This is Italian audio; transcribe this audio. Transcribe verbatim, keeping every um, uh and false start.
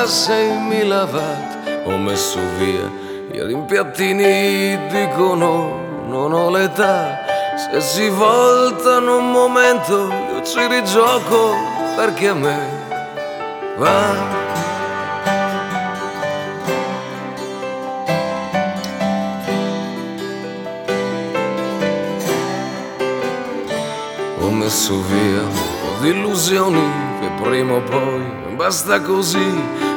seimila watt ho messo via, i rimpiattini dicono non ho l'età. Se si voltano un momento io ci rigioco perché a me va. Ho messo via un po' di illusioni che prima o poi basta così.